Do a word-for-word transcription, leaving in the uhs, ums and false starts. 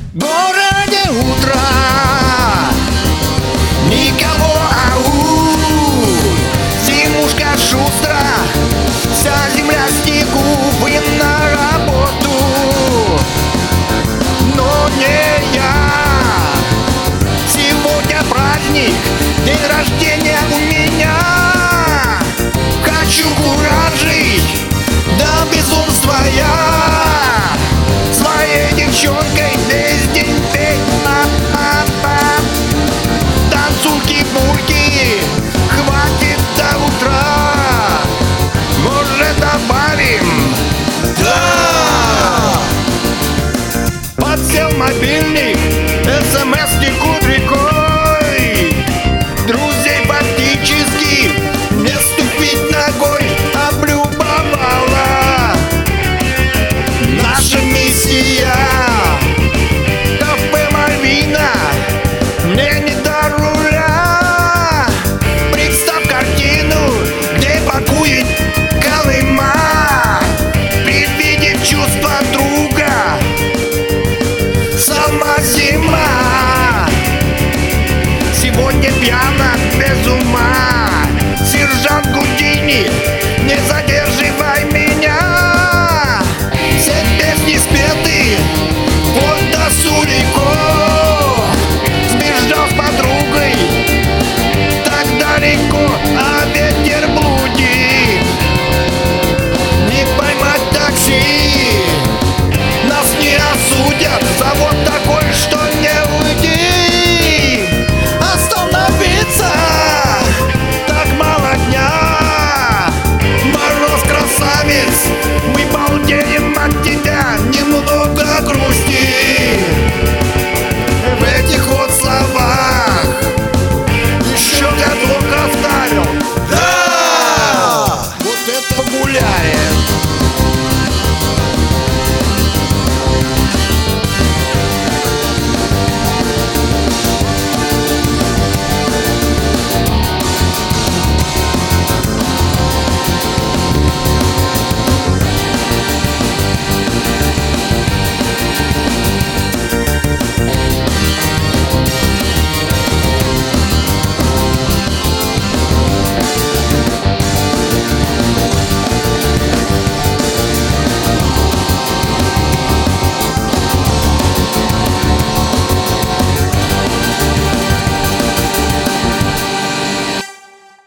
В городе утро, никого, ау, зимушка шустра, вся земля в снегу, вы на работу, но не я. Сегодня праздник, день рождения у меня. Хочу куражить до безумства я, своей девчонкой весь день петь. А-а-а. Танцульки-бульки, хватит до утра, может добавим? Да! Подсел мобильник, смс не курит.